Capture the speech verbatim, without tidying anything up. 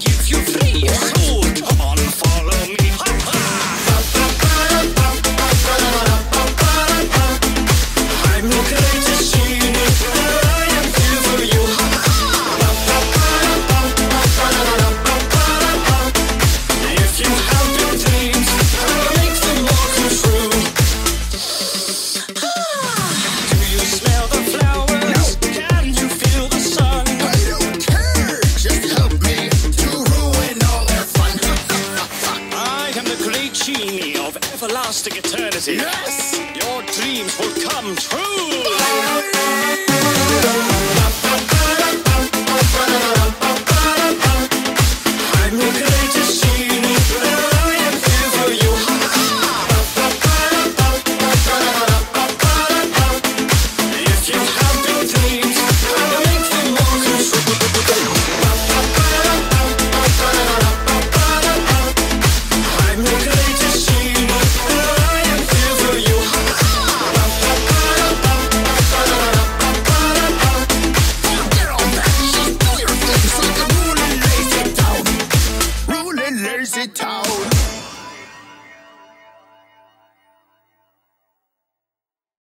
give you free. So come on, follow me. Ha ha! I'm the greatest genius, I am here for you. Ha ha! If you have your dreams, I'll make them all come true. Do you smell the flowers? Can you feel the sun? I don't care. Just help me to ruin all their fun. I am the great genie of everlasting eternity. Yes. Your dreams will come true.